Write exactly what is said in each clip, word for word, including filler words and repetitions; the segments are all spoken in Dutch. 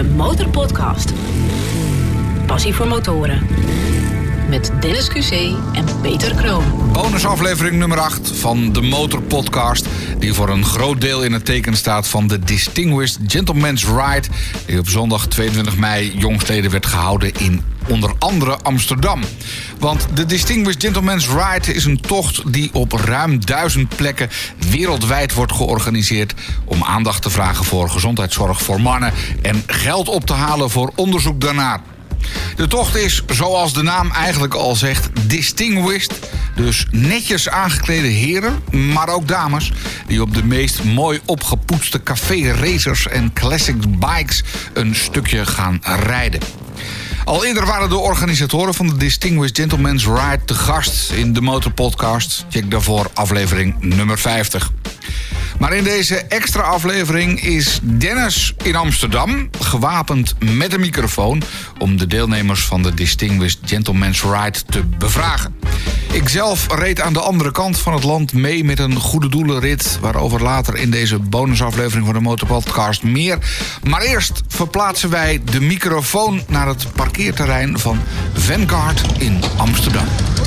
de Motorpodcast. Passie voor motoren. Met Dennis Q C en Peter Kroon. Bonusaflevering nummer acht van de Motorpodcast, die voor een groot deel in het teken staat van de Distinguished Gentleman's Ride, die op zondag tweeëntwintig mei jongstleden werd gehouden in onder andere Amsterdam. Want de Distinguished Gentleman's Ride is een tocht die op ruim duizend plekken wereldwijd wordt georganiseerd om aandacht te vragen voor gezondheidszorg voor mannen en geld op te halen voor onderzoek daarnaar. De tocht is, zoals de naam eigenlijk al zegt, distinguished. Dus netjes aangeklede heren, maar ook dames, die op de meest mooi opgepoetste café-racers en classic bikes een stukje gaan rijden. Al eerder waren de organisatoren van de Distinguished Gentleman's Ride te gast in de Motorpodcast. Check daarvoor aflevering nummer vijftig. Maar in deze extra aflevering is Dennis in Amsterdam, gewapend met een microfoon, om de deelnemers van de Distinguished Gentleman's Ride te bevragen. Ikzelf reed aan de andere kant van het land mee met een goede doelenrit, waarover later in deze bonusaflevering van de Motorpodcast meer. Maar eerst verplaatsen wij de microfoon naar het parkeerterrein van Vanguard in Amsterdam.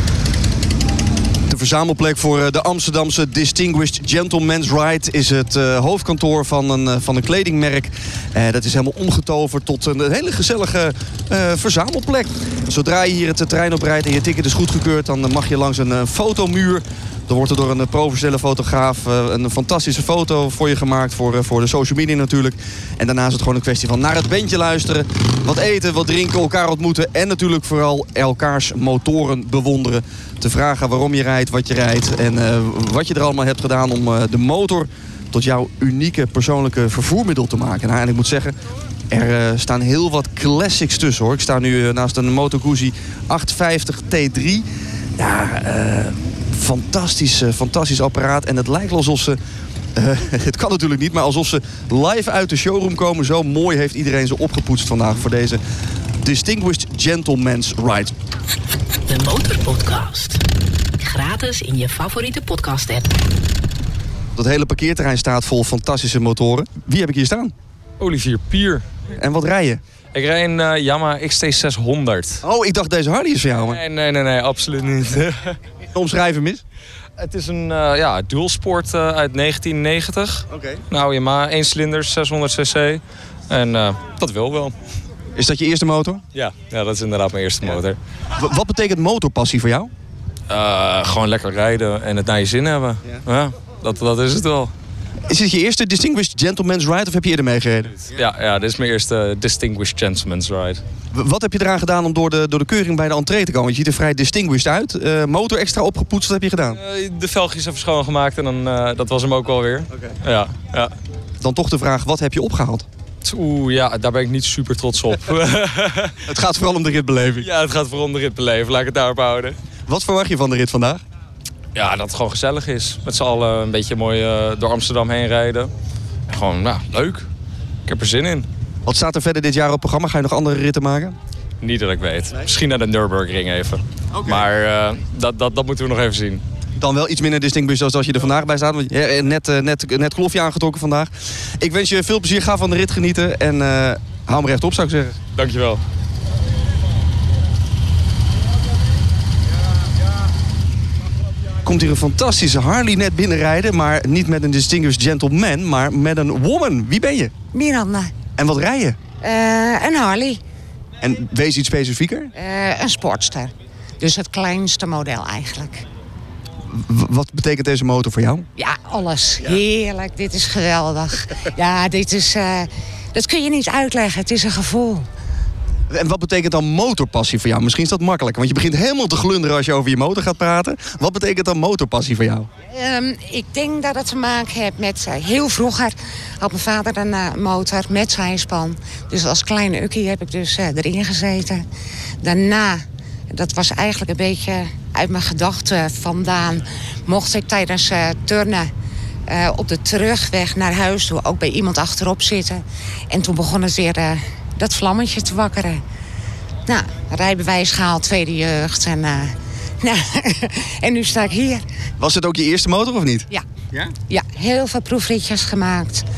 De verzamelplek voor de Amsterdamse Distinguished Gentleman's Ride is het uh, hoofdkantoor van een, uh, van een kledingmerk. Uh, dat is helemaal omgetoverd tot een hele gezellige uh, verzamelplek. Zodra je hier het terrein oprijdt en je ticket is goedgekeurd, dan mag je langs een uh, fotomuur. Dan wordt er door een professionele fotograaf uh, een fantastische foto voor je gemaakt. Voor, uh, voor de social media natuurlijk. En daarna is het gewoon een kwestie van naar het bandje luisteren. Wat eten, wat drinken, elkaar ontmoeten. En natuurlijk vooral elkaars motoren bewonderen. Te vragen waarom je rijdt, wat je rijdt. En uh, wat je er allemaal hebt gedaan om uh, de motor tot jouw unieke persoonlijke vervoermiddel te maken. Nou, en ik moet zeggen, er uh, staan heel wat classics tussen, hoor. Ik sta nu uh, naast een Moto Guzzi achthonderdvijftig T drie. Ja, uh, fantastisch, uh, fantastisch apparaat. En het lijkt wel alsof ze, uh, het kan natuurlijk niet, maar alsof ze live uit de showroom komen. Zo mooi heeft iedereen ze opgepoetst vandaag voor deze Distinguished Gentleman's Ride. De Motorpodcast. Gratis in je favoriete podcast-app. Dat hele parkeerterrein staat vol fantastische motoren. Wie heb ik hier staan? Olivier Pier. En wat rij je? Ik rijd een uh, Yamaha X T zeshonderd. Oh, ik dacht deze Harley is voor jou. Maar... Nee, nee, nee, nee, absoluut niet. Omschrijf hem eens. Het is een uh, ja, dualsport uh, uit negentien negentig. Oké. Okay. Nou, Yamaha, één cilinder, zeshonderd cc. En uh, dat wil wel. Is dat je eerste motor? Ja, ja, dat is inderdaad mijn eerste motor. W- wat betekent motorpassie voor jou? Uh, gewoon lekker rijden en het naar je zin hebben. Ja, ja dat, dat is het wel. Is dit je eerste Distinguished Gentleman's Ride of heb je eerder meegereden? Ja, ja, dit is mijn eerste Distinguished Gentleman's Ride. W- wat heb je eraan gedaan om door de, door de keuring bij de entree te komen? Want je ziet er vrij distinguished uit. Uh, motor extra opgepoetst, wat heb je gedaan? Uh, de velgjes even schoongemaakt en dan, uh, dat was hem ook alweer. Okay. Ja, ja. Dan toch de vraag, wat heb je opgehaald? Oeh, ja, daar ben ik niet super trots op. Het gaat vooral om de ritbeleving. Ja, het gaat vooral om de ritbeleving. Laat ik het daarop houden. Wat verwacht je van de rit vandaag? Ja, dat het gewoon gezellig is. Met z'n allen een beetje mooi uh, door Amsterdam heen rijden. En gewoon, nou, leuk. Ik heb er zin in. Wat staat er verder dit jaar op programma? Ga je nog andere ritten maken? Niet dat ik weet. Nee? Misschien naar de Nürburgring even. Okay. Maar uh, dat, dat, dat moeten we nog even zien. Dan wel iets minder distinguished als als je er vandaag bij staat. Want je hebt net, uh, net, net klofje aangetrokken vandaag. Ik wens je veel plezier. Ga van de rit genieten. En uh, hou hem rechtop, zou ik zeggen. Dankjewel. Komt hier een fantastische Harley net binnenrijden. Maar niet met een Distinguished Gentleman, maar met een woman. Wie ben je? Miranda. En wat rij je? Uh, een Harley. En wees iets specifieker? Uh, een Sportster. Dus het kleinste model eigenlijk. W- wat betekent deze motor voor jou? Ja, alles. Ja. Heerlijk. Dit is geweldig. Ja, dit is... Uh, dat kun je niet uitleggen. Het is een gevoel. En wat betekent dan motorpassie voor jou? Misschien is dat makkelijker, want je begint helemaal te glunderen als je over je motor gaat praten. Wat betekent dan motorpassie voor jou? Um, ik denk dat het te maken heeft met... Uh, heel vroeger had mijn vader een uh, motor met zijspan. Dus als kleine ukkie heb ik dus uh, erin gezeten. Daarna, dat was eigenlijk een beetje uit mijn gedachten vandaan... mocht ik tijdens uh, turnen uh, op de terugweg naar huis toe... ook bij iemand achterop zitten. En toen begon het weer... Uh, dat vlammetje te wakkeren. Nou, rijbewijs gehaald, tweede jeugd. En, uh, nou, en nu sta ik hier. Was het ook je eerste motor of niet? Ja. Ja? Ja, heel veel proefritjes gemaakt.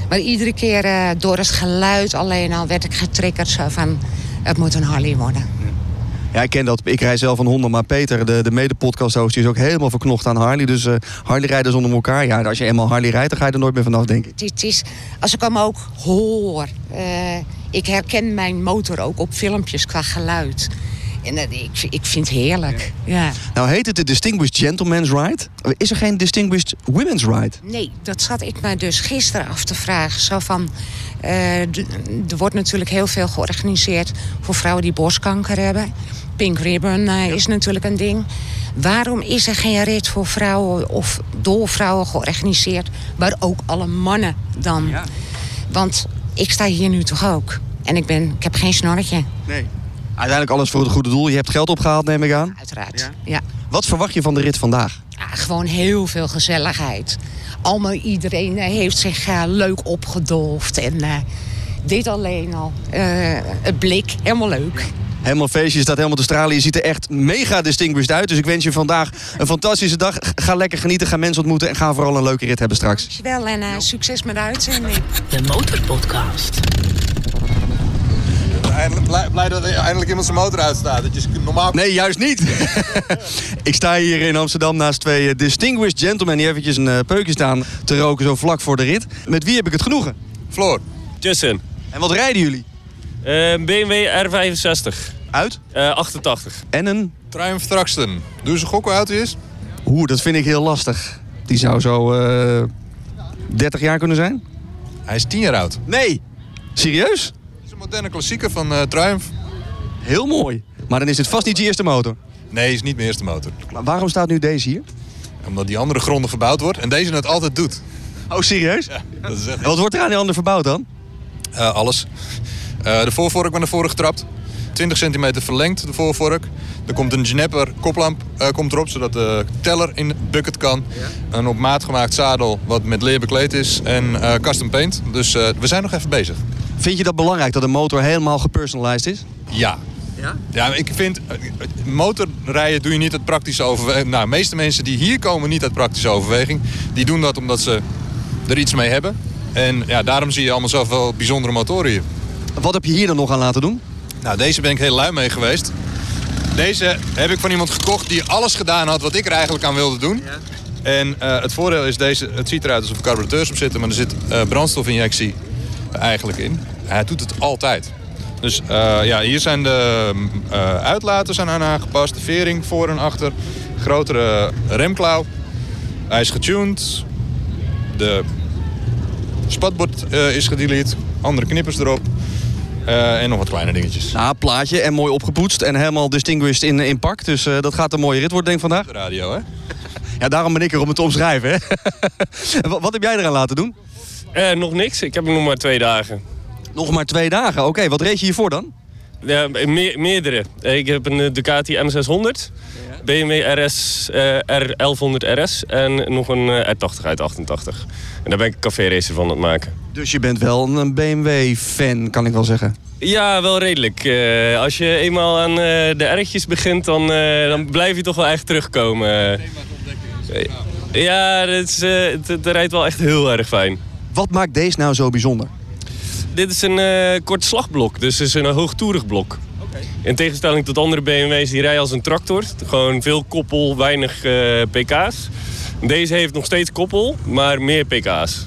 Maar iedere keer uh, door het geluid alleen al werd ik getriggerd zo van... het moet een Harley worden. Ja, ik ken dat. Ik rij zelf een Honda, maar Peter, de, de mede-podcast-host, die is ook helemaal verknocht aan Harley. Dus uh, Harley-rijders onder elkaar. Ja, als je eenmaal Harley rijdt, dan ga je er nooit meer vanaf, denk ik. Het, het is, als ik hem ook hoor... Uh, ik herken mijn motor ook op filmpjes qua geluid. En uh, ik, ik vind het heerlijk. Ja. Ja. Nou heet het de Distinguished Gentleman's Ride. Is er geen Distinguished Women's Ride? Nee, dat zat ik me dus gisteren af te vragen. Zo van... Uh, d- er wordt natuurlijk heel veel georganiseerd voor vrouwen die borstkanker hebben. Pink Ribbon uh, is natuurlijk een ding. Waarom is er geen rit voor vrouwen of door vrouwen georganiseerd... waar ook alle mannen dan... Ja. Want ik sta hier nu toch ook. En ik, ben, ik heb geen snorretje. Nee. Uiteindelijk alles voor het goede doel. Je hebt geld opgehaald, neem ik aan. Uiteraard, ja. ja. Wat verwacht je van de rit vandaag? Ja, gewoon heel veel gezelligheid. Allemaal iedereen uh, heeft zich uh, leuk opgedoofd. En uh, dit alleen al. Uh, het blik, helemaal leuk. Helemaal feestje, je staat helemaal te stralen. Je ziet er echt mega distinguished uit. Dus ik wens je vandaag een fantastische dag. Ga lekker genieten, ga mensen ontmoeten... en ga vooral een leuke rit hebben straks. Dankjewel en uh, succes met de uitzending. De Motorpodcast. Blij, blij dat er eindelijk iemand zijn motor uitstaat. Dat je normaal... Nee, juist niet. Ik sta hier in Amsterdam naast twee distinguished gentlemen... die eventjes een uh, peukje staan te roken zo vlak voor de rit. Met wie heb ik het genoegen? Floor. Justin. En wat rijden jullie? Uh, B M W R vijfenzestig. Uit? Uh, achtentachtig. En een? Triumph Thruxton. Doe eens een gok hoe oud hij is? Oeh, dat vind ik heel lastig. Die zou zo uh, dertig jaar kunnen zijn? Hij is tien jaar oud. Nee. Serieus? Het is een moderne klassieker van uh, Triumph. Heel mooi. Maar dan is dit vast niet je eerste motor? Nee, het is niet mijn eerste motor. Maar waarom staat nu deze hier? Omdat die andere gronden verbouwd wordt en deze het altijd doet. Oh, serieus? Ja, dat is echt... En wat wordt er aan die andere verbouwd dan? Uh, alles. Uh, de voorvork ben naar voren getrapt. twintig centimeter verlengd, de voorvork. Er komt een Gnepper koplamp uh, komt erop, zodat de teller in de bucket kan. Ja. Een op maat gemaakt zadel wat met leer bekleed is. En uh, custom paint. Dus uh, we zijn nog even bezig. Vind je dat belangrijk, dat een motor helemaal gepersonalized is? Ja. Ja? Ja, ik vind, motorrijden doe je niet uit praktische overweging. Nou, de meeste mensen die hier komen niet uit praktische overweging. Die doen dat omdat ze er iets mee hebben. En ja, daarom zie je allemaal zoveel bijzondere motoren hier. Wat heb je hier dan nog aan laten doen? Nou, deze ben ik heel lui mee geweest. Deze heb ik van iemand gekocht die alles gedaan had wat ik er eigenlijk aan wilde doen. Ja. En uh, het voordeel is, deze, het ziet eruit alsof er carburateurs op zitten, maar er zit uh, brandstofinjectie eigenlijk in. Hij doet het altijd. Dus uh, ja, hier zijn de uh, uitlaters aan aangepast, de vering voor en achter, grotere remklauw. Hij is getuned, de spatbord uh, is gedelete, andere knippers erop. Uh, en nog wat kleine dingetjes. Nou, plaatje en mooi opgepoetst en helemaal distinguished in, in pak. Dus uh, dat gaat een mooie rit worden, denk ik, vandaag. De radio, hè? Ja, daarom ben ik er om het te omschrijven, hè? wat, wat heb jij eraan laten doen? Uh, nog niks. Ik heb hem nog maar twee dagen. Nog maar twee dagen? Oké, okay, wat reed je hiervoor dan? Ja, me meerdere. Ik heb een Ducati M zeshonderd, ja. B M W R S, uh, R elfhonderd R S en nog een uh, R tachtig uit achtentachtig. En daar ben ik een café-racer van aan het maken. Dus je bent wel een B M W-fan, kan ik wel zeggen? Ja, wel redelijk. Uh, als je eenmaal aan uh, de R'tjes begint, dan, uh, dan blijf je toch wel echt terugkomen. Uh, ja, het, is, uh, het, het rijdt wel echt heel erg fijn. Wat maakt deze nou zo bijzonder? Dit is een uh, kort slagblok, dus het is een hoogtoerig blok. Okay. In tegenstelling tot andere B M W's die rijden als een tractor. Gewoon veel koppel, weinig uh, pk's. Deze heeft nog steeds koppel, maar meer pk's.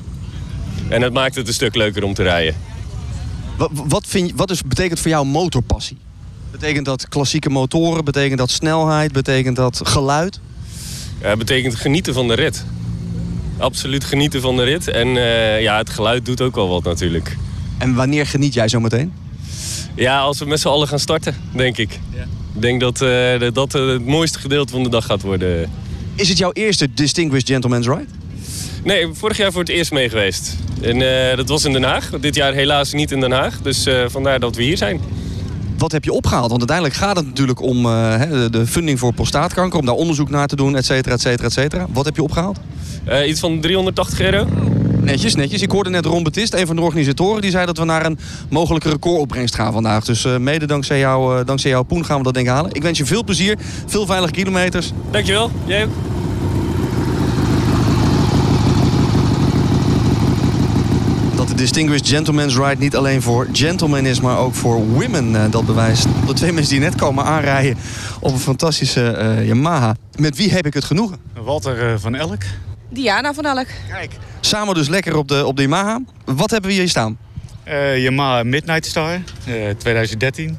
En dat maakt het een stuk leuker om te rijden. Wat, wat, vind, wat is, betekent voor jou motorpassie? Betekent dat klassieke motoren? Betekent dat snelheid? Betekent dat geluid? Ja, het betekent genieten van de rit. Absoluut genieten van de rit. En uh, ja, het geluid doet ook wel wat natuurlijk. En wanneer geniet jij zo meteen? Ja, als we met z'n allen gaan starten, denk ik. Ja. Ik denk dat uh, dat uh, het mooiste gedeelte van de dag gaat worden. Is het jouw eerste Distinguished Gentleman's Ride? Nee, vorig jaar voor het eerst mee geweest. En uh, dat was in Den Haag. Dit jaar helaas niet in Den Haag. Dus uh, vandaar dat we hier zijn. Wat heb je opgehaald? Want uiteindelijk gaat het natuurlijk om uh, de funding voor prostaatkanker. Om daar onderzoek naar te doen, et cetera, et cetera, et cetera. Wat heb je opgehaald? Uh, iets van driehonderdtachtig euro. Netjes, netjes. Ik hoorde net Ron Betist, een van de organisatoren, die zei dat we naar een mogelijke recordopbrengst gaan vandaag. Dus uh, mede dankzij, jou, uh, dankzij jouw poen gaan we dat ding halen. Ik wens je veel plezier, veel veilige kilometers. Dankjewel, jij ook. Dat de Distinguished Gentleman's Ride niet alleen voor gentlemen is, maar ook voor women. Uh, dat bewijst de twee mensen die net komen aanrijden op een fantastische uh, Yamaha. Met wie heb ik het genoegen? Walter uh, van Elk. Diana van Elk. Kijk, samen dus lekker op de, op de Yamaha. Wat hebben we hier staan? Uh, Yamaha Midnight Star, uh, twintig dertien.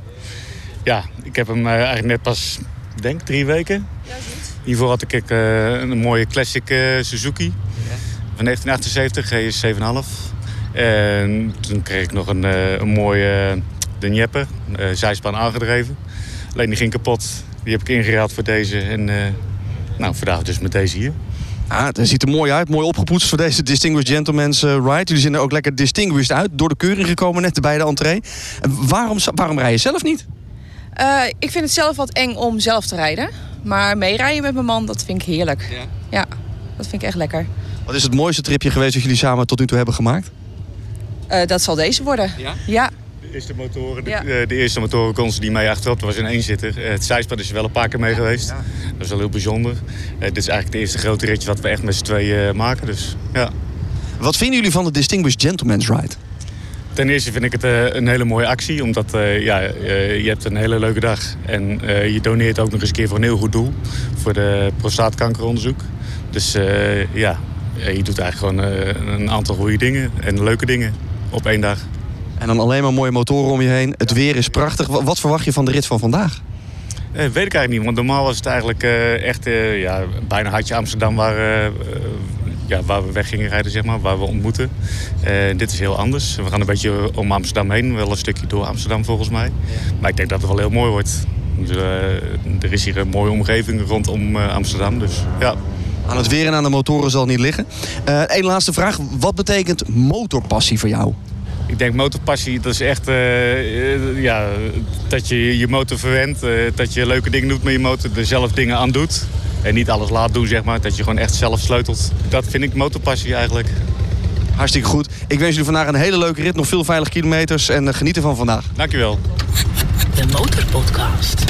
Ja, ik heb hem uh, eigenlijk net pas, denk drie weken. Ja, Hiervoor had ik uh, een mooie classic uh, Suzuki. Ja. Van negentien achtenzeventig, G S zeven komma vijf. En toen kreeg ik nog een, uh, een mooie uh, de Dnieper, uh, zijspan aangedreven. Alleen die ging kapot. Die heb ik ingeruild voor deze. En uh, nou, vandaag dus met deze hier. Ah, het ziet er mooi uit. Mooi opgepoetst voor deze Distinguished Gentleman's uh, Ride. Jullie zien er ook lekker distinguished uit. Door de keuring gekomen net bij de entree. En waarom, waarom rij je zelf niet? Uh, ik vind het zelf wat eng om zelf te rijden. Maar meerijden met mijn man, dat vind ik heerlijk. Ja. Ja, dat vind ik echt lekker. Wat is het mooiste tripje geweest dat jullie samen tot nu toe hebben gemaakt? Uh, dat zal deze worden. Ja? Ja. De eerste motoren, de, Ja. de eerste motoren kon ze die mee achterop. Dat was een eenzitter. Uh, het zijspan is er wel een paar keer mee geweest. Ja. Dat is wel heel bijzonder. Uh, dit is eigenlijk het eerste grote ritje wat we echt met z'n tweeën uh, maken. Dus, ja. Wat vinden jullie van de Distinguished Gentleman's Ride? Ten eerste vind ik het uh, een hele mooie actie. Omdat uh, ja, uh, je hebt een hele leuke dag. En uh, je doneert ook nog eens een keer voor een heel goed doel. Voor de prostaatkankeronderzoek. Dus uh, ja, je doet eigenlijk gewoon uh, een aantal goede dingen. En leuke dingen op één dag. En dan alleen maar mooie motoren om je heen. Het weer is prachtig. Wat verwacht je van de rit van vandaag? Uh, weet ik eigenlijk niet. Want normaal was het eigenlijk uh, echt uh, ja, bijna hartje Amsterdam waar... Uh, Ja, waar we weg gingen rijden, zeg maar, waar we ontmoeten. Uh, dit is heel anders. We gaan een beetje om Amsterdam heen. Wel een stukje door Amsterdam volgens mij. Maar ik denk dat het wel heel mooi wordt. Dus, uh, er is hier een mooie omgeving rondom uh, Amsterdam. Dus, ja. Aan het weer en aan de motoren zal het niet liggen. Eén uh, laatste vraag. Wat betekent motorpassie voor jou? Ik denk motorpassie, dat is echt uh, uh, ja, dat je je motor verwendt. Uh, dat je leuke dingen doet met je motor. Er zelf dingen aan doet. En niet alles laat doen, zeg maar. Dat je gewoon echt zelf sleutelt. Dat vind ik motorpassie eigenlijk. Hartstikke goed. Ik wens jullie vandaag een hele leuke rit. Nog veel veilige kilometers. En uh, geniet ervan vandaag. Dankjewel. De Motorpodcast.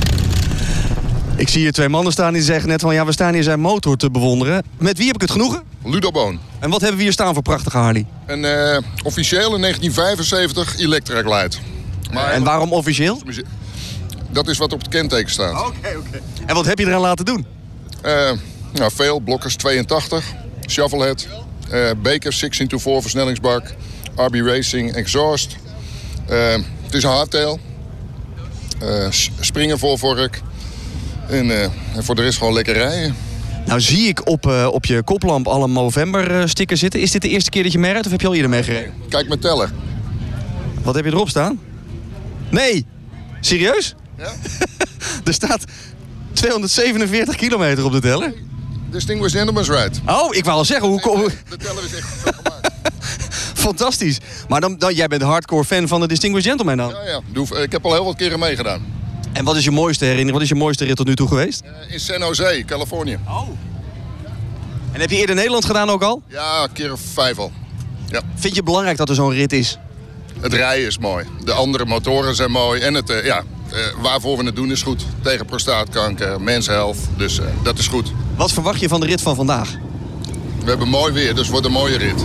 Ik zie hier twee mannen staan die zeggen net van... ja, we staan hier zijn motor te bewonderen. Met wie heb ik het genoegen? Ludo Boon. En wat hebben we hier staan voor prachtige Harley? Een uh, officieel in negentien vijfenzeventig Electra Glide. Maar en waarom officieel? Dat is wat op het kenteken staat. Oké, okay, oké. Okay. En wat heb je eraan laten doen? Uh, nou, veel. Blokkers tweeëntachtig. Shovelhead. Uh, Baker zestien to vier versnellingsbak. R B Racing exhaust. Uh, het is een hardtail. Uh, springen voorvork. En, uh, en voor de rest gewoon lekker rijden. Nou zie ik op, uh, op je koplamp al een Movember sticker zitten. Is dit de eerste keer dat je mee rijdt of heb je al eerder mee gereden? Kijk mijn teller. Wat heb je erop staan? Nee! Serieus? Ja. Er staat tweehonderdzevenenveertig kilometer op de teller. Distinguished Gentleman's Ride. Oh, ik wou al zeggen, hoe kom De teller is echt veel gemaakt. Fantastisch. Maar dan, dan, jij bent hardcore fan van de Distinguished Gentleman dan? Ja, ja. Ik heb al heel wat keren meegedaan. En wat is je mooiste herinnering? Wat is je mooiste rit tot nu toe geweest? Uh, in San Jose, Californië. Oh. En heb je eerder in Nederland gedaan ook al? Ja, een keer of vijf al. Ja. Vind je het belangrijk dat er zo'n rit is? Het rijden is mooi. De andere motoren zijn mooi. En het, uh, ja, uh, waarvoor we het doen is goed. Tegen prostaatkanker, menshealth. Dus uh, dat is goed. Wat verwacht je van de rit van vandaag? We hebben mooi weer, dus het wordt een mooie rit.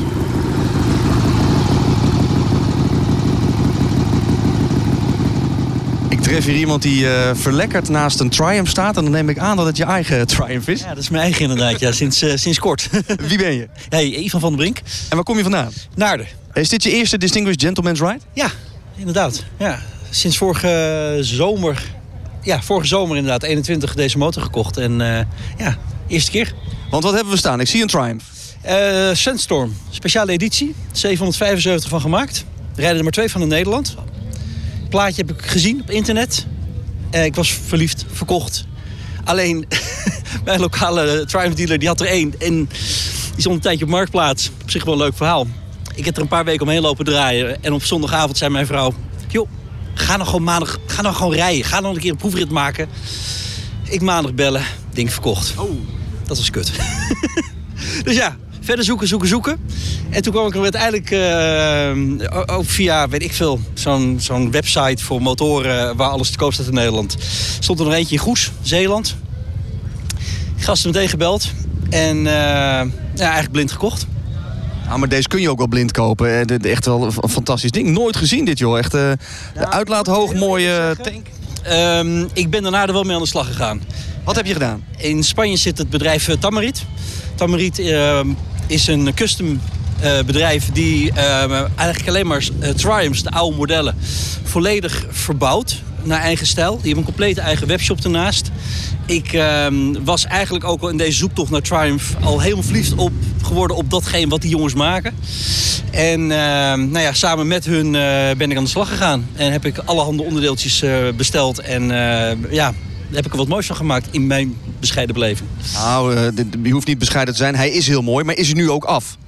Ik tref hier iemand die uh, verlekkerd naast een Triumph staat. En dan neem ik aan dat het je eigen Triumph is. Ja, dat is mijn eigen inderdaad. Ja, sinds, uh, sinds kort. Wie ben je? Hey, Ivan van den Brink. En waar kom je vandaan? Naarden. Is dit je eerste Distinguished Gentleman's Ride? Ja, inderdaad. Ja. Sinds vorige zomer... Ja, vorige zomer inderdaad. eenentwintig deze motor gekocht. En uh, ja, eerste keer. Want wat hebben we staan? Ik zie een Triumph. Uh, Sandstorm. Speciale editie. zevenhonderdvijfenzeventig van gemaakt. Er rijden er maar twee van in Nederland. Het plaatje heb ik gezien op internet. Uh, ik was verliefd, verkocht. Alleen, mijn lokale Triumph dealer die had er één. En die stond een tijdje op Marktplaats. Op zich wel een leuk verhaal. Ik heb er een paar weken omheen lopen draaien. En op zondagavond zei mijn vrouw... joh, ga nou gewoon maandag ga nou gewoon rijden. Ga nou een keer een proefrit maken. Ik maandag bellen. Ding verkocht. Oh, dat was kut. Dus ja, verder zoeken, zoeken, zoeken. En toen kwam ik er uiteindelijk uh, ook via, weet ik veel, zo'n, zo'n website voor motoren waar alles te koop staat in Nederland. Stond er nog eentje in Goes, Zeeland. Gasten meteen gebeld. En uh, ja, eigenlijk blind gekocht. Ah, maar deze kun je ook wel blind kopen. Echt wel een fantastisch ding. Nooit gezien dit, joh. Echt uh, de uitlaat hoog, mooie tank. Um, ik ben daarna er wel mee aan de slag gegaan. Wat heb je gedaan? In Spanje zit het bedrijf uh, Tamarit. Tamarit uh, is een custom uh, bedrijf die uh, eigenlijk alleen maar uh, Triumphs, de oude modellen, volledig verbouwt naar eigen stijl. Die hebben een complete eigen webshop ernaast. Ik uh, was eigenlijk ook al in deze zoektocht naar Triumph al helemaal verliefd op geworden op datgene wat die jongens maken. En uh, nou ja, samen met hun uh, ben ik aan de slag gegaan. En heb ik allerhande onderdeeltjes uh, besteld. En uh, ja, heb ik er wat moois van gemaakt in mijn bescheiden beleving. Nou, uh, je hoeft niet bescheiden te zijn. Hij is heel mooi, maar is hij nu ook af?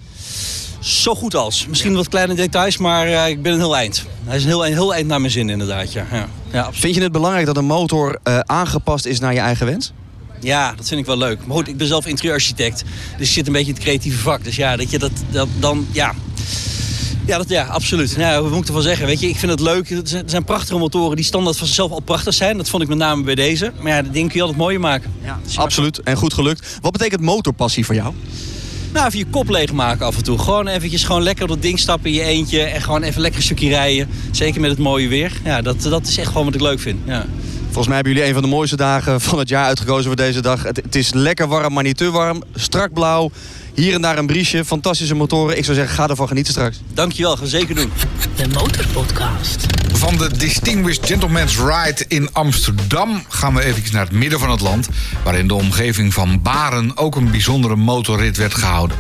Zo goed als. Misschien wat kleine details, maar uh, ik ben een heel eind. Hij is een heel, een heel eind naar mijn zin inderdaad, ja. Ja, ja, vind je het belangrijk dat een motor uh, aangepast is naar je eigen wens? Ja, dat vind ik wel leuk. Maar goed, ik ben zelf interieurarchitect. Dus ik zit een beetje in het creatieve vak. Dus ja, dat je dat, dat dan, ja... Ja, dat, ja, absoluut. Ja, wat moet ik ervan zeggen? Weet je, ik vind het leuk. Er zijn prachtige motoren die standaard van zichzelf al prachtig zijn. Dat vond ik met name bij deze. Maar ja, dat ding kun je altijd mooier maken. Ja, absoluut. En goed gelukt. Wat betekent motorpassie voor jou? Nou, even je kop leegmaken af en toe. Gewoon eventjes gewoon lekker op dat ding stappen in je eentje. En gewoon even lekker een stukje rijden. Zeker met het mooie weer. Ja, dat, dat is echt gewoon wat ik leuk vind. Ja. Volgens mij hebben jullie een van de mooiste dagen van het jaar uitgekozen voor deze dag. Het, het is lekker warm, maar niet te warm. Strak blauw. Hier en daar een briesje. Fantastische motoren. Ik zou zeggen, ga ervan genieten straks. Dankjewel, gaan we zeker doen. De Motorpodcast. Van de Distinguished Gentleman's Ride in Amsterdam gaan we even naar het midden van het land, waar in de omgeving van Baren ook een bijzondere motorrit werd gehouden.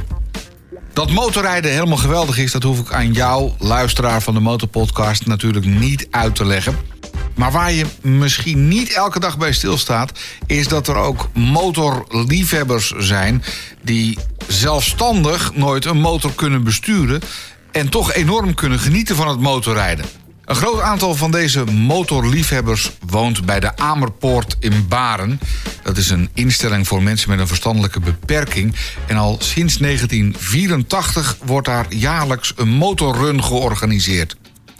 Dat motorrijden helemaal geweldig is, dat hoef ik aan jou, luisteraar van de Motorpodcast, natuurlijk niet uit te leggen. Maar waar je misschien niet elke dag bij stilstaat, is dat er ook motorliefhebbers zijn die zelfstandig nooit een motor kunnen besturen en toch enorm kunnen genieten van het motorrijden. Een groot aantal van deze motorliefhebbers woont bij de Amerpoort in Baren. Dat is een instelling voor mensen met een verstandelijke beperking. En al sinds negentien vierentachtig wordt daar jaarlijks een motorrun georganiseerd.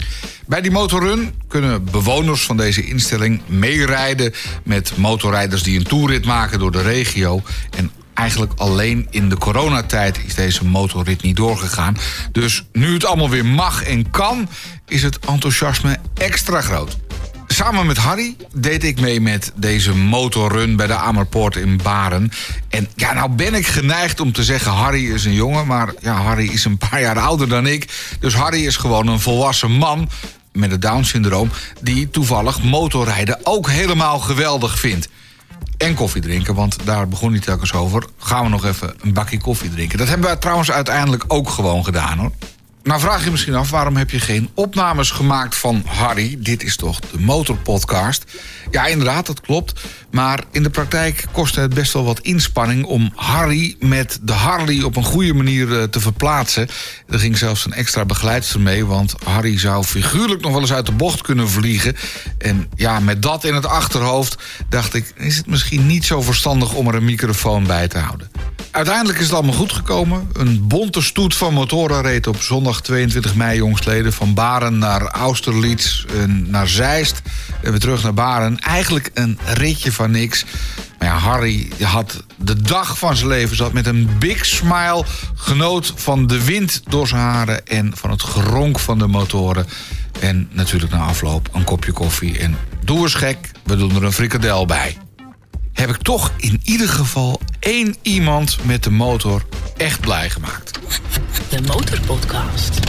Bij die motorrun kunnen bewoners van deze instelling meerijden met motorrijders die een toerrit maken door de regio. En eigenlijk alleen in de coronatijd is deze motorrit niet doorgegaan. Dus nu het allemaal weer mag en kan, is het enthousiasme extra groot. Samen met Harry deed ik mee met deze motorrun bij de Amerpoort in Baren. En ja, nou ben ik geneigd om te zeggen Harry is een jongen, maar ja, Harry is een paar jaar ouder dan ik. Dus Harry is gewoon een volwassen man met het Down-syndroom die toevallig motorrijden ook helemaal geweldig vindt. En koffie drinken, want daar begon hij telkens over. Gaan we nog even een bakje koffie drinken. Dat hebben we trouwens uiteindelijk ook gewoon gedaan, hoor. Nou vraag je misschien af, waarom heb je geen opnames gemaakt van Harry? Dit is toch de Motorpodcast? Ja, inderdaad, dat klopt. Maar in de praktijk kostte het best wel wat inspanning om Harry met de Harley op een goede manier te verplaatsen. Er ging zelfs een extra begeleidster mee, want Harry zou figuurlijk nog wel eens uit de bocht kunnen vliegen. En ja, met dat in het achterhoofd dacht ik, is het misschien niet zo verstandig om er een microfoon bij te houden. Uiteindelijk is het allemaal goed gekomen. Een bonte stoet van motoren reed op zondag tweeëntwintig mei jongstleden van Baren naar Austerlitz en naar Zeist en weer terug naar Baren. Eigenlijk een ritje van niks. Maar ja, Harry had de dag van zijn leven, zat met een big smile, genoot van de wind door zijn haren en van het geronk van de motoren. En natuurlijk na afloop een kopje koffie. En doe eens gek, we doen er een frikadel bij. Heb ik toch in ieder geval één iemand met de motor echt blij gemaakt. De Motorpodcast.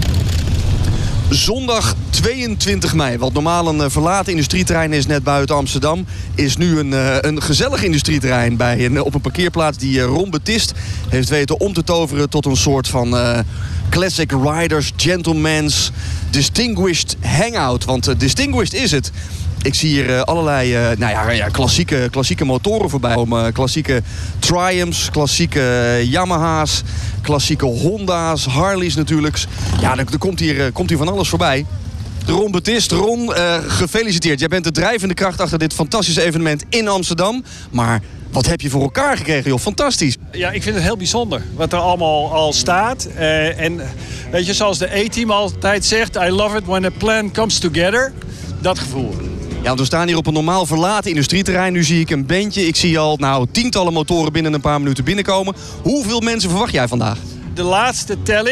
Zondag tweeëntwintig mei, wat normaal een uh, verlaten industrieterrein is net buiten Amsterdam, is nu een, uh, een gezellig industrieterrein bij een, op een parkeerplaats die uh, Ron Betist heeft weten om te toveren tot een soort van uh, classic riders, gentlemen's, distinguished hangout. Want uh, distinguished is het. Ik zie hier uh, allerlei uh, nou ja, ja, klassieke, klassieke motoren voorbij komen. Uh, klassieke Triumphs, klassieke uh, Yamaha's, klassieke Honda's, Harleys natuurlijk. Ja, er, er komt, hier, uh, komt hier van alles voorbij. Ron Betist, Ron, uh, gefeliciteerd. Jij bent de drijvende kracht achter dit fantastische evenement in Amsterdam. Maar wat heb je voor elkaar gekregen, joh? Fantastisch. Ja, ik vind het heel bijzonder wat er allemaal al staat. Uh, en weet je, zoals de A-team altijd zegt, I love it when a plan comes together. Dat gevoel. Ja, want we staan hier op een normaal verlaten industrieterrein. Nu zie ik een bandje. Ik zie al nou, tientallen motoren binnen een paar minuten binnenkomen. Hoeveel mensen verwacht jij vandaag? De laatste telling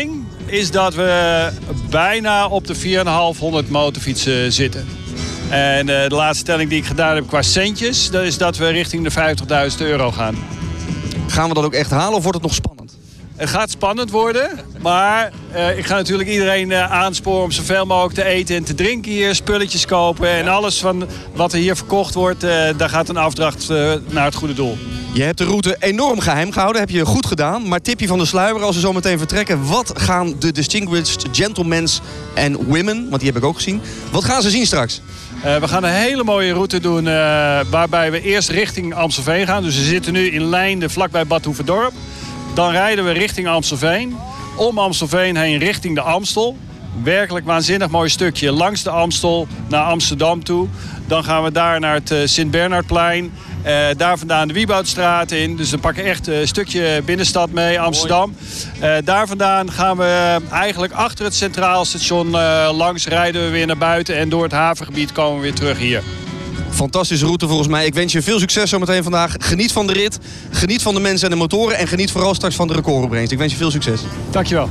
is dat we bijna op de vierduizendvijfhonderd motorfietsen zitten. En uh, de laatste telling die ik gedaan heb qua centjes, dat is dat we richting de vijftigduizend euro gaan. Gaan we dat ook echt halen of wordt het nog spannend? Het gaat spannend worden, maar uh, ik ga natuurlijk iedereen uh, aansporen om zoveel mogelijk te eten en te drinken hier, spulletjes kopen en alles van wat er hier verkocht wordt, uh, daar gaat een afdracht uh, naar het goede doel. Je hebt de route enorm geheim gehouden, heb je goed gedaan. Maar tipje van de sluier, als we zo meteen vertrekken. Wat gaan de Distinguished Gentlemen's and Women, want die heb ik ook gezien. Wat gaan ze zien straks? Uh, we gaan een hele mooie route doen uh, waarbij we eerst richting Amstelveen gaan. Dus we zitten nu in Leinde vlakbij Bad Hoeverdorp. Dan rijden we richting Amstelveen. Om Amstelveen heen richting de Amstel. Werkelijk waanzinnig mooi stukje langs de Amstel naar Amsterdam toe. Dan gaan we daar naar het uh, Sint-Bernardplein. Uh, daar vandaan de Wieboudstraat in. Dus we pakken echt een stukje binnenstad mee, Amsterdam. Uh, daar vandaan gaan we eigenlijk achter het Centraal Station uh, langs. Rijden we weer naar buiten en door het havengebied komen we weer terug hier. Fantastische route volgens mij. Ik wens je veel succes zometeen vandaag. Geniet van de rit, geniet van de mensen en de motoren... en geniet vooral straks van de recordopbrengst. Ik wens je veel succes. Dankjewel.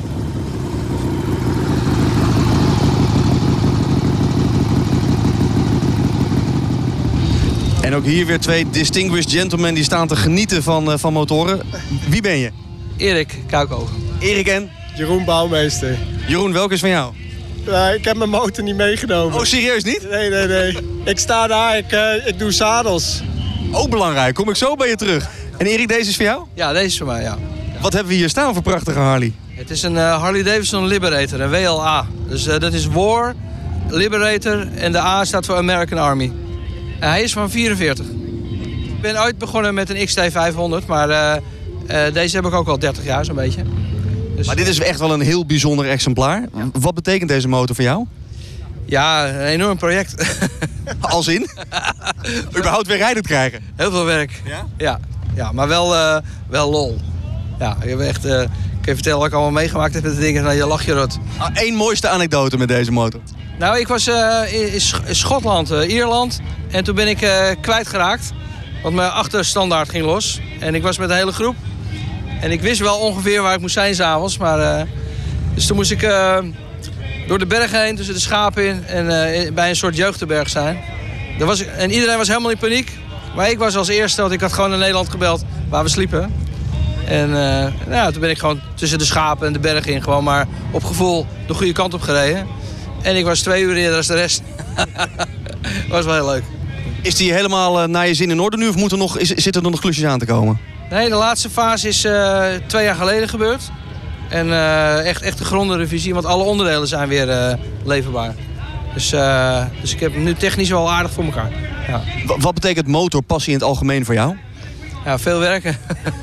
En ook hier weer twee distinguished gentlemen die staan te genieten van, uh, van motoren. Wie ben je? Erik Kuikoven. Erik en? Jeroen Bouwmeester. Jeroen, welke is van jou? Uh, ik heb mijn motor niet meegenomen. Oh, serieus niet? Nee, nee, nee. Ik sta daar, ik, uh, ik doe zadels. Ook belangrijk, kom ik zo bij je terug. En Erik, deze is voor jou? Ja, deze is voor mij, ja. Wat hebben we hier staan voor prachtige Harley? Het is een uh, Harley Davidson Liberator, een W L A. Dus uh, dat is War, Liberator en de A staat voor American Army. En hij is van vierenveertig. Ik ben ooit begonnen met een X T vijfhonderd, maar uh, uh, deze heb ik ook al dertig jaar zo'n beetje. Dus, maar dit is echt wel een heel bijzonder exemplaar. Ja. Wat betekent deze motor voor jou? Ja, een enorm project. Als in? Überhaupt weer rijden krijgen? Heel veel werk. Ja? Ja, ja maar wel, uh, wel lol. Ja, ik heb echt... Uh, ik kan je vertellen wat ik allemaal meegemaakt heb met de dingen. Nou, je lach je rot. Ah, één mooiste anekdote met deze motor. Nou, ik was uh, in, in Schotland, uh, Ierland. En toen ben ik uh, kwijtgeraakt. Want mijn achterstandaard ging los. En ik was met een hele groep. En ik wist wel ongeveer waar ik moest zijn s'avonds. Maar uh, dus toen moest ik uh, door de bergen heen, tussen de schapen in. En uh, bij een soort jeugdherberg zijn. Daar was ik, en iedereen was helemaal in paniek. Maar ik was als eerste, want ik had gewoon in Nederland gebeld waar we sliepen. En uh, nou, toen ben ik gewoon tussen de schapen en de bergen in gewoon maar op gevoel de goede kant op gereden. En ik was twee uur eerder dan de rest. Dat was wel heel leuk. Is die helemaal uh, naar je zin in orde nu of moet er nog, is, zitten er nog klusjes aan te komen? Nee, de laatste fase is uh, twee jaar geleden gebeurd. En uh, echt, echt een grondige revisie, want alle onderdelen zijn weer uh, leverbaar. Dus, uh, dus ik heb nu technisch wel aardig voor elkaar. Ja. Wat betekent motorpassie in het algemeen voor jou? Ja, veel werken.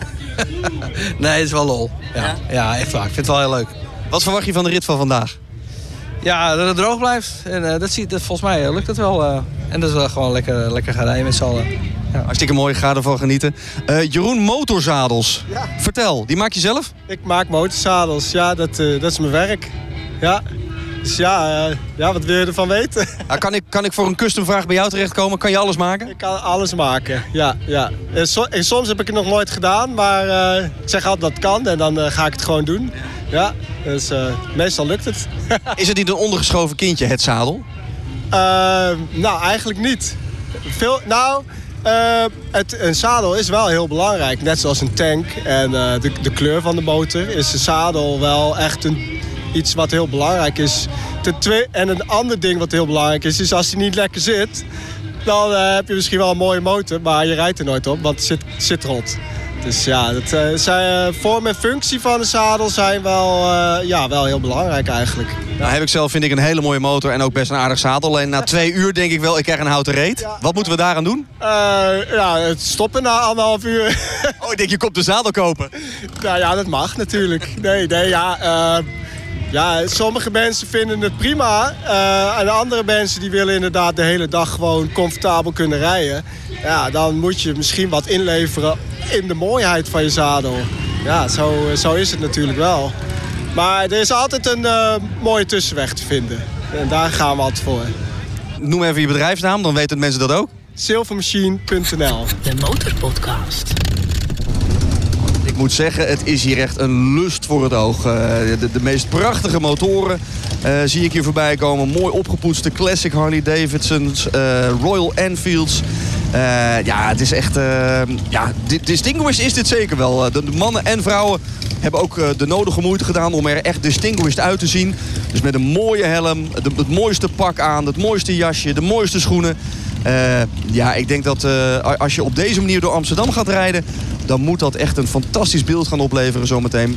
Nee, het is wel lol. Ja, ja? Ja, echt waar. Ik vind het wel heel leuk. Wat verwacht je van de rit van vandaag? Ja, dat het droog blijft. En uh, dat ziet, dat, volgens mij lukt het wel. Uh, en dat is wel gewoon lekker, lekker gaan rijden met z'n allen. Ja. Hartstikke mooi, ga ervan genieten. Uh, Jeroen, motorzadels. Ja. Vertel, die maak je zelf? Ik maak motorzadels, ja, dat, uh, dat is mijn werk. Ja. Dus ja, uh, ja, wat wil je ervan weten? Uh, kan, ik, kan ik voor een customvraag bij jou terechtkomen? Kan je alles maken? Ik kan alles maken, ja. ja. En, so, en soms heb ik het nog nooit gedaan, maar uh, ik zeg altijd dat het kan en dan uh, ga ik het gewoon doen. Ja, dus uh, meestal lukt het. Is het niet een ondergeschoven kindje, het zadel? Uh, nou, eigenlijk niet. Veel, nou, uh, het, een zadel is wel heel belangrijk. Net zoals een tank en uh, de, de kleur van de motor is een zadel wel echt een, iets wat heel belangrijk is. Ten twee, en een ander ding wat heel belangrijk is, is als hij niet lekker zit, dan uh, heb je misschien wel een mooie motor, maar je rijdt er nooit op, want het zit, zit rot. Dus ja, dat, uh, zijn, uh, vorm en functie van de zadel zijn wel, uh, ja, wel heel belangrijk eigenlijk. Nou heb ik zelf, vind ik, een hele mooie motor en ook best een aardig zadel. En na twee uur denk ik wel, ik krijg een houten reet. Ja. Wat moeten we daaraan doen? Uh, ja, het stoppen na anderhalf uur. Oh, ik denk je komt de zadel kopen. Nou ja, dat mag natuurlijk. Nee, nee, ja... Uh, Ja, sommige mensen vinden het prima. Uh, en andere mensen die willen inderdaad de hele dag gewoon comfortabel kunnen rijden. Ja, dan moet je misschien wat inleveren in de mooiheid van je zadel. Ja, zo, zo is het natuurlijk wel. Maar er is altijd een uh, mooie tussenweg te vinden. En daar gaan we altijd voor. Noem even je bedrijfsnaam, dan weten mensen dat ook. silvermachine punt n l De Motorpodcast. ik moet zeggen, het is hier echt een lust voor het oog. Uh, de, de meest prachtige motoren uh, zie ik hier voorbij komen. Mooi opgepoetste classic Harley Davidsons, uh, Royal Enfields. Uh, ja, het is echt... Uh, ja, distinguished is dit zeker wel. De, de mannen en vrouwen hebben ook uh, de nodige moeite gedaan om er echt distinguished uit te zien. Dus met een mooie helm, de, het mooiste pak aan, het mooiste jasje, de mooiste schoenen. Uh, ja, ik denk dat uh, als je op deze manier door Amsterdam gaat rijden, dan moet dat echt een fantastisch beeld gaan opleveren zometeen.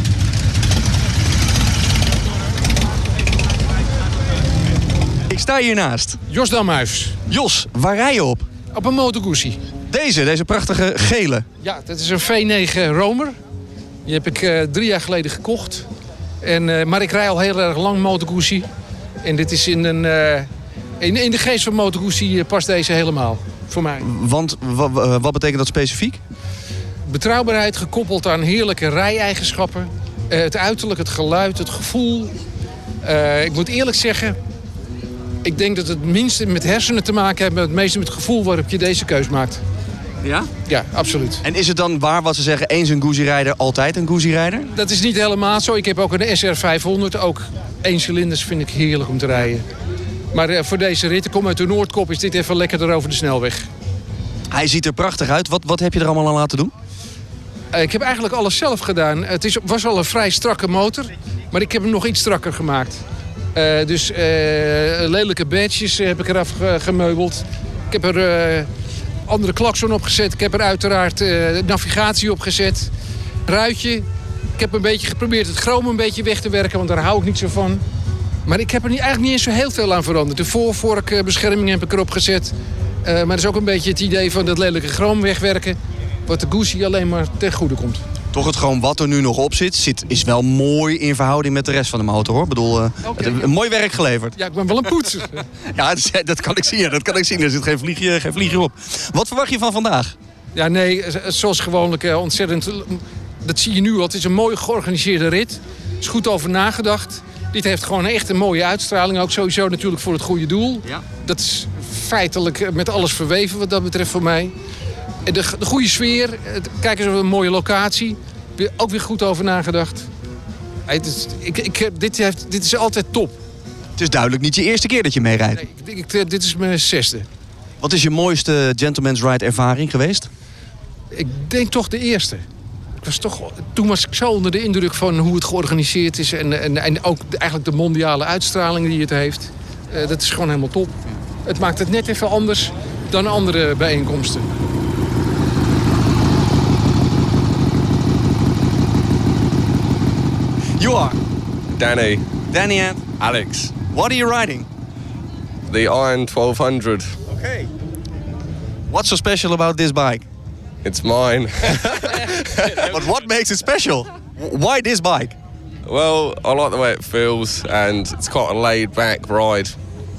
Ik sta hiernaast. Jos Damhuis. Jos, waar rij je op? Op een Moto Guzzi. Deze, deze prachtige gele. Ja, dat is een V negen Romer. Die heb ik uh, drie jaar geleden gekocht. En, uh, maar ik rij al heel erg lang Moto Guzzi. En dit is in, een, uh, in, in de geest van Moto Guzzi uh, past deze helemaal. Voor mij. Want wat betekent dat specifiek? Betrouwbaarheid gekoppeld aan heerlijke rij-eigenschappen. Uh, het uiterlijk, het geluid, het gevoel. Uh, ik moet eerlijk zeggen, ik denk dat het minste met hersenen te maken heeft, maar het meeste met het gevoel waarop je deze keus maakt. Ja? Ja, absoluut. En is het dan waar wat ze zeggen, eens een Guzzi-rijder, altijd een Guzzi-rijder? Dat is niet helemaal zo. Ik heb ook een S R vijfhonderd. Ook één cilinders vind ik heerlijk om te rijden. Maar uh, voor deze rit, ik kom uit de Noordkop, is dit even lekkerder over de snelweg. Hij ziet er prachtig uit. Wat, wat heb je er allemaal aan laten doen? Uh, ik heb eigenlijk alles zelf gedaan. Het is, was al een vrij strakke motor, maar ik heb hem nog iets strakker gemaakt. Uh, dus uh, lelijke badges heb ik eraf ge- gemeubeld. Ik heb er uh, andere klakson op gezet. Ik heb er uiteraard uh, navigatie op gezet. Ruitje. Ik heb een beetje geprobeerd het chroom een beetje weg te werken, want daar hou ik niet zo van. Maar ik heb er niet, eigenlijk niet eens zo heel veel aan veranderd. De voorvorkbescherming heb ik erop gezet. Uh, maar dat is ook een beetje het idee van dat lelijke chroom wegwerken, wat de Guzzi alleen maar ten goede komt. Toch het gewoon wat er nu nog op zit, zit is wel mooi in verhouding met de rest van de motor, hoor. Ik bedoel, uh, okay. Een mooi werk geleverd. Ja, ik ben wel een poetser. Ja, dat, dat kan ik zien. Dat kan ik zien. Er zit geen vliegje, geen vliegje op. Wat verwacht je van vandaag? Ja, nee, zoals gewoonlijk uh, ontzettend. Dat zie je nu al. Het is een mooi georganiseerde rit. Er is goed over nagedacht. Dit heeft gewoon echt een mooie uitstraling. Ook sowieso natuurlijk voor het goede doel. Ja. Dat is feitelijk met alles verweven wat dat betreft voor mij. De, de goede sfeer. Kijk eens op een mooie locatie. Ook weer goed over nagedacht. Het is, ik, ik, dit, heeft, dit is altijd top. Het is duidelijk niet je eerste keer dat je meerijdt. Nee, ik, ik, dit is mijn zesde. Wat is je mooiste Gentleman's Ride ervaring geweest? Ik denk toch de eerste. Ik was toch, toen was ik zo onder de indruk van hoe het georganiseerd is. En, en, en ook de, eigenlijk de mondiale uitstraling die het heeft. Uh, dat is gewoon helemaal top. Het maakt het net even anders dan andere bijeenkomsten. You are? Danny. Danny and? Alex. What are you riding? The Iron twelve hundred. Okay. What's so special about this bike? It's mine. But what makes it special? Why this bike? Well, I like the way it feels and it's quite a laid-back ride.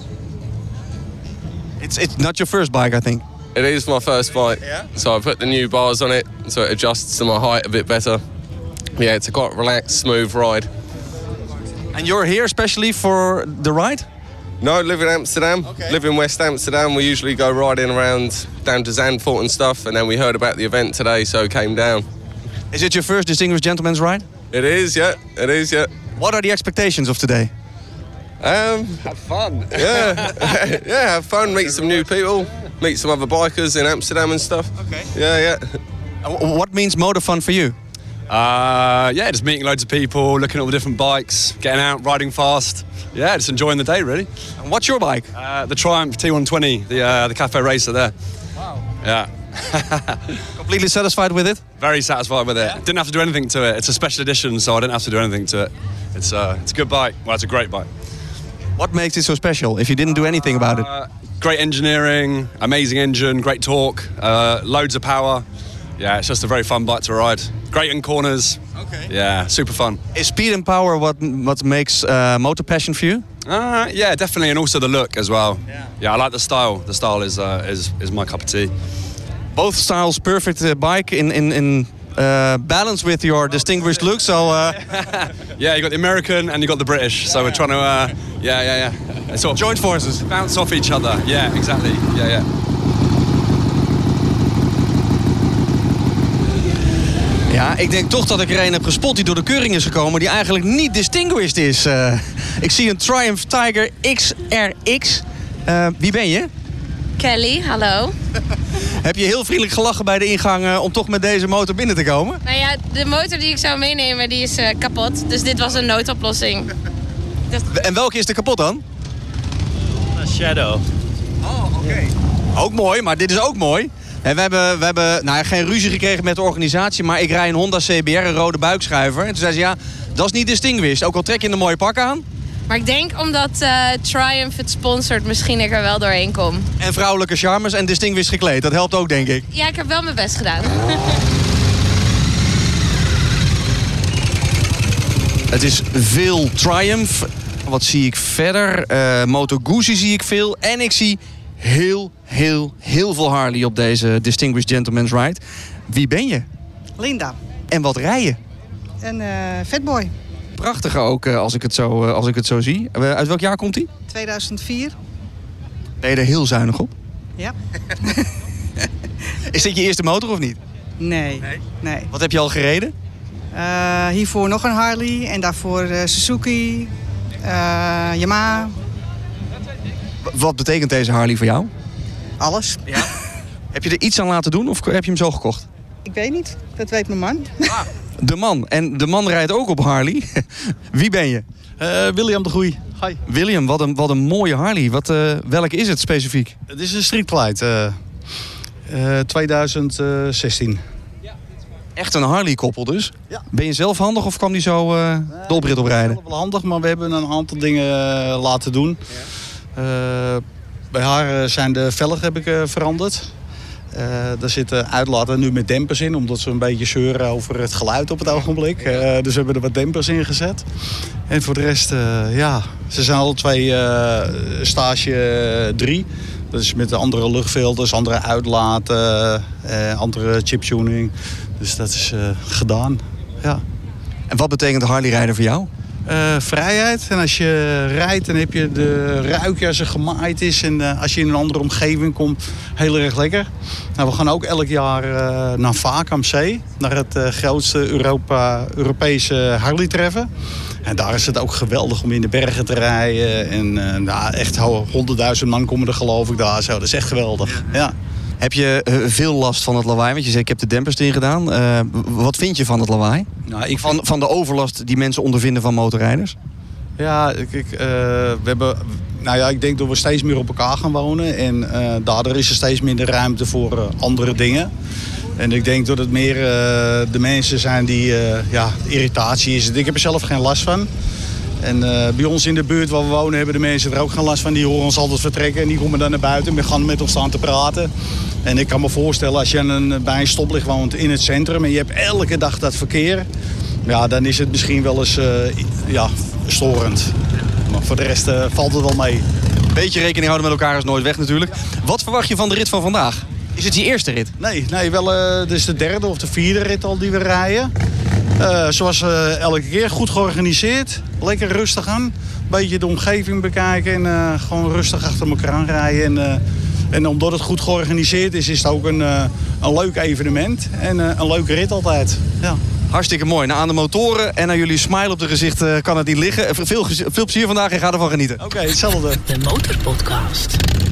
It's it's not your first bike, I think. It is my first bike. Yeah? So I put the new bars on it so it adjusts to my height a bit better. Yeah, it's a quite relaxed, smooth ride. And you're here especially for the ride? No, I live in Amsterdam. Okay. Live in West Amsterdam. We usually go riding around down to Zandvoort and stuff. And then we heard about the event today, so came down. Is it your first Distinguished Gentleman's Ride? It is, yeah. It is, yeah. What are the expectations of today? Um, have fun. Yeah, yeah, have fun. Meet some new people. Meet some other bikers in Amsterdam and stuff. Okay. Yeah, yeah. What means motor fun for you? Uh, yeah, just meeting loads of people, looking at all the different bikes, getting out, riding fast. Yeah, just enjoying the day, really. And what's your bike? Uh, the Triumph T one twenty, the uh, the cafe racer there. Wow. Yeah. Completely satisfied with it? Very satisfied with it. Yeah. Didn't have to do anything to it. It's a special edition, so I didn't have to do anything to it. It's uh, it's a good bike. Well, it's a great bike. What makes it so special if you didn't do anything about it? Uh, great engineering, amazing engine, great torque, uh, loads of power. Yeah, it's just a very fun bike to ride. Great in corners. Okay. Yeah, super fun. Is speed and power what what makes uh, motor passion for you? Uh, yeah, definitely, and also the look as well. Yeah, yeah, I like the style. The style is uh, is is my cup of tea. Both styles perfect uh, bike in in in uh, balance with your distinguished look. So uh... yeah, you got the American and you got the British. So we're trying to uh, yeah yeah yeah sort of join forces, bounce off each other. Yeah, exactly. Yeah yeah. Ja, ik denk toch dat ik er een heb gespot die door de keuring is gekomen... die eigenlijk niet distinguished is. Uh, ik zie een Triumph Tiger X R X. Uh, wie ben je? Kelly, hallo. Heb je heel vriendelijk gelachen bij de ingang uh, om toch met deze motor binnen te komen? Nou ja, de motor die ik zou meenemen, die is uh, kapot. Dus dit was een noodoplossing. Dat... En welke is er kapot dan? Shadow. Oh, oké. Okay. Ook mooi, maar dit is ook mooi. En we hebben, we hebben nou ja, geen ruzie gekregen met de organisatie, maar ik rij een Honda C B R, een rode buikschuiver. En toen zei ze, ja, dat is niet distinguished. Ook al trek je een mooie pak aan. Maar ik denk omdat uh, Triumph het sponsort, misschien ik er wel doorheen kom. En vrouwelijke charmes en distinguished gekleed, dat helpt ook, denk ik. Ja, ik heb wel mijn best gedaan. Het is veel Triumph. Wat zie ik verder? Uh, Moto Guzzi zie ik veel. En ik zie heel, heel, heel veel Harley op deze Distinguished Gentleman's Ride. Wie ben je? Linda. En wat rij je? Een uh, Fatboy. Prachtige ook, uh, als, ik het zo, uh, als ik het zo zie. Uh, uit welk jaar komt hij? tweeduizend vier. Ben je er heel zuinig op? Ja. Is dit je eerste motor of niet? Nee. nee. nee. Wat heb je al gereden? Uh, hiervoor nog een Harley en daarvoor uh, Suzuki, uh, Yamaha. Wat betekent deze Harley voor jou? Alles. Ja. Heb je er iets aan laten doen of heb je hem zo gekocht? Ik weet niet. Dat weet mijn man. Ah, de man. En de man rijdt ook op Harley. Wie ben je? Uh, William de Groei. Hi. William, wat een, wat een mooie Harley. Wat, uh, welke is het specifiek? Het is een Street Glide. Uh, uh, tweeduizend zestien. Echt een Harley-koppel dus? Ja. Ben je zelf handig of kwam die zo uh, nee, de oprit oprijden? Ik ben wel handig, maar we hebben een aantal dingen uh, laten doen. Ja. Uh, bij haar zijn de velgen heb ik uh, veranderd. Uh, daar zitten uitlaten nu met dempers in, omdat ze een beetje zeuren over het geluid op het ogenblik. Uh, dus we hebben er wat dempers in gezet. En voor de rest, uh, ja, ze zijn alle twee uh, stage drie. Dat is met andere luchtfilters, andere uitlaten, uh, andere chiptuning. Dus dat is uh, gedaan, ja. En wat betekent Harley-rijden voor jou? Uh, vrijheid. En als je rijdt, dan heb je de ruikje als er gemaaid is. En uh, als je in een andere omgeving komt, heel erg lekker. Nou, we gaan ook elk jaar uh, naar Vaak am See. Naar het uh, grootste Europa, Europese Harley-treffen. En daar is het ook geweldig om in de bergen te rijden. En uh, nou, echt honderdduizend man komen er geloof ik daar. Zo. Dat is echt geweldig, ja. ja. Heb je uh, veel last van het lawaai? Want je zei, ik heb de dempers erin gedaan. Uh, wat vind je van het lawaai? Nou, ik van, van de overlast die mensen ondervinden van motorrijders? Ja, ik, ik, uh, we hebben, nou ja, ik denk dat we steeds meer op elkaar gaan wonen. En uh, daardoor is er steeds minder ruimte voor uh, andere dingen. En ik denk dat het meer uh, de mensen zijn die uh, ja, irritatie is. Ik heb er zelf geen last van. En uh, bij ons in de buurt waar we wonen hebben de mensen er ook geen last van. Die horen ons altijd vertrekken en die komen dan naar buiten en gaan met ons staan te praten. En ik kan me voorstellen als je een, bij een stoplicht woont in het centrum en je hebt elke dag dat verkeer. Ja, dan is het misschien wel eens uh, ja, storend. Maar voor de rest uh, valt het wel mee. Een beetje rekening houden met elkaar is nooit weg natuurlijk. Wat verwacht je van de rit van vandaag? Is het je eerste rit? Nee, nee wel, uh, dit is de derde of de vierde rit al die we rijden. Uh, zoals uh, elke keer, goed georganiseerd. Lekker rustig aan. Een beetje de omgeving bekijken en uh, gewoon rustig achter elkaar aan rijden. En, uh, en omdat het goed georganiseerd is, is het ook een, uh, een leuk evenement. En uh, een leuke rit altijd. Ja. Hartstikke mooi. Nou, aan de motoren en aan jullie smile op de gezicht uh, kan het niet liggen. Veel, veel plezier vandaag en ga ervan genieten. Oké, okay, hetzelfde. De Motorpodcast.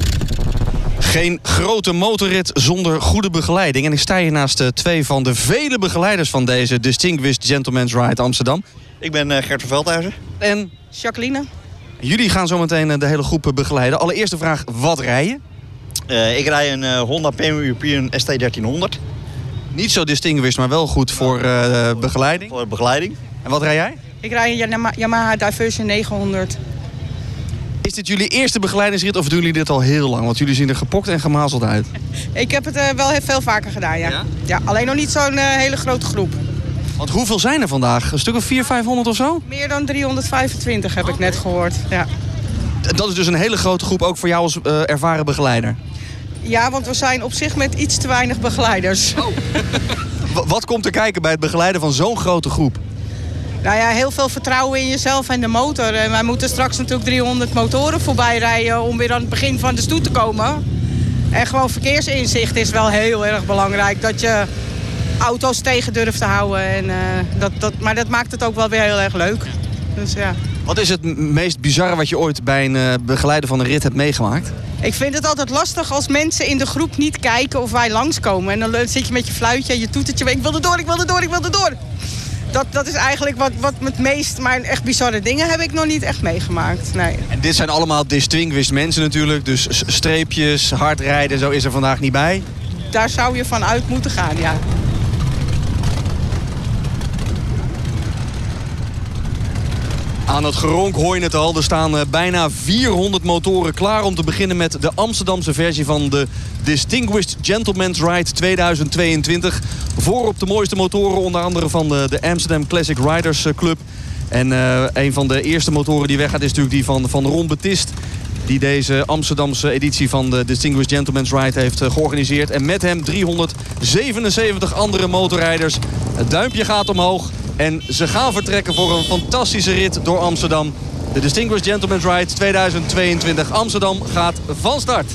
Geen grote motorrit zonder goede begeleiding. En ik sta hier naast uh, twee van de vele begeleiders van deze Distinguished Gentleman's Ride Amsterdam. Ik ben uh, Gert van Veldhuizen. En? Jacqueline. Jullie gaan zo meteen uh, de hele groep begeleiden. Allereerste vraag, wat rij je? Uh, ik rij een uh, Honda Premium European S T dertienhonderd. Niet zo distinguished, maar wel goed voor uh, begeleiding? Voor begeleiding. En wat rij jij? Ik rij een Yamaha Diversion negenhonderd. Is dit jullie eerste begeleidingsrit of doen jullie dit al heel lang? Want jullie zien er gepokt en gemazeld uit. Ik heb het uh, wel heel veel vaker gedaan, ja. Ja, ja alleen nog niet zo'n uh, hele grote groep. Want hoeveel zijn er vandaag? Een stuk of vierhonderd, vijfhonderd of zo? Meer dan driehonderdvijfentwintig heb okay. ik net gehoord, ja. Dat is dus een hele grote groep, ook voor jou als uh, ervaren begeleider? Ja, want we zijn op zich met iets te weinig begeleiders. Oh. Wat komt er kijken bij het begeleiden van zo'n grote groep? Nou ja, heel veel vertrouwen in jezelf en de motor. En wij moeten straks natuurlijk driehonderd motoren voorbij rijden om weer aan het begin van de stoet te komen. En gewoon verkeersinzicht is wel heel erg belangrijk. Dat je auto's tegen durft te houden. En, uh, dat, dat, maar dat maakt het ook wel weer heel erg leuk. Dus, ja. Wat is het meest bizarre wat je ooit bij een uh, begeleider van een rit hebt meegemaakt? Ik vind het altijd lastig als mensen in de groep niet kijken of wij langskomen. En dan zit je met je fluitje en je toetertje. Ik wil er door, ik wil er door, ik wil er door. Dat, dat is eigenlijk wat, wat het meest... Maar echt bizarre dingen heb ik nog niet echt meegemaakt. Nee. En dit zijn allemaal distinguished mensen natuurlijk. Dus streepjes, hard rijden, zo is er vandaag niet bij. Daar zou je van uit moeten gaan, ja. Aan het geronk hoor je het al. Er staan uh, bijna vierhonderd motoren klaar om te beginnen met de Amsterdamse versie van de Distinguished Gentleman's Ride tweeduizend tweeëntwintig. Voorop de mooiste motoren, onder andere van de, de Amsterdam Classic Riders Club. En uh, een van de eerste motoren die weggaat is natuurlijk die van, van Ron Betist, die deze Amsterdamse editie van de Distinguished Gentleman's Ride heeft uh, georganiseerd. En met hem driehonderdzevenenzeventig andere motorrijders. Het duimpje gaat omhoog. En ze gaan vertrekken voor een fantastische rit door Amsterdam. De Distinguished Gentleman's Ride tweeduizend tweeëntwintig Amsterdam gaat van start.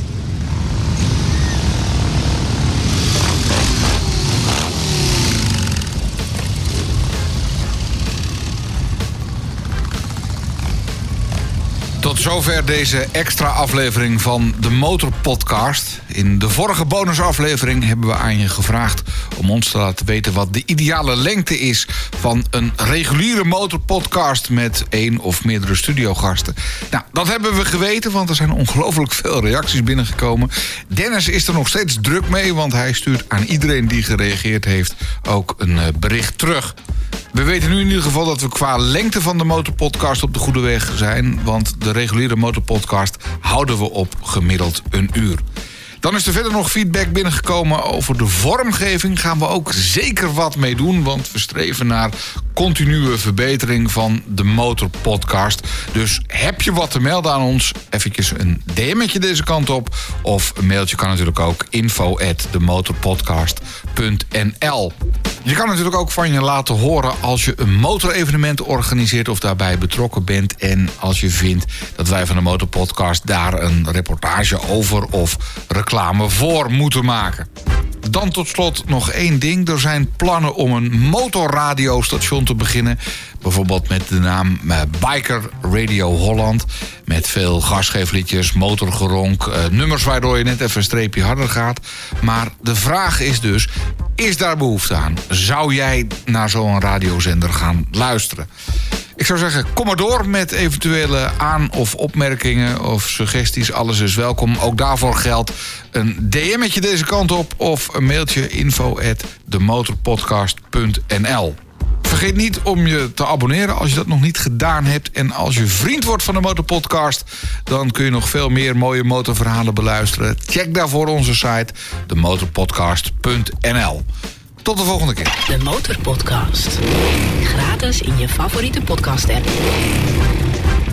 Tot zover deze extra aflevering van de Motor Podcast. In de vorige bonusaflevering hebben we aan je gevraagd om ons te laten weten wat de ideale lengte is van een reguliere motorpodcast met één of meerdere studiogasten. Nou, dat hebben we geweten, want er zijn ongelooflijk veel reacties binnengekomen. Dennis is er nog steeds druk mee, want hij stuurt aan iedereen die gereageerd heeft ook een bericht terug. We weten nu in ieder geval dat we qua lengte van de motorpodcast op de goede weg zijn, want de reguliere motorpodcast houden we op gemiddeld een uur. Dan is er verder nog feedback binnengekomen over de vormgeving. Gaan we ook zeker wat mee doen, want we streven naar continue verbetering van de motorpodcast. Dus heb je wat te melden aan ons, eventjes een D M'tje deze kant op. Of een mailtje kan natuurlijk ook, info at de motorpodcast punt n l. Je kan natuurlijk ook van je laten horen als je een motorevenement organiseert of daarbij betrokken bent. En als je vindt dat wij van de Motorpodcast daar een reportage over of reclame voor moeten maken. Dan tot slot nog één ding. Er zijn plannen om een motorradiostation te beginnen. Bijvoorbeeld met de naam Biker Radio Holland. Met veel gasgeefliedjes, motorgeronk, uh, nummers waardoor je net even een streepje harder gaat. Maar de vraag is dus, is daar behoefte aan? Zou jij naar zo'n radiozender gaan luisteren? Ik zou zeggen, kom maar door met eventuele aan- of opmerkingen of suggesties. Alles is welkom. Ook daarvoor geldt een D M'tje deze kant op of een mailtje info at de motorpodcast punt n l. Vergeet niet om je te abonneren als je dat nog niet gedaan hebt. En als je vriend wordt van de Motorpodcast, dan kun je nog veel meer mooie motorverhalen beluisteren. Check daarvoor onze site, de motorpodcast punt n l. Tot de volgende keer. De Motorpodcast. Gratis in je favoriete podcast-app.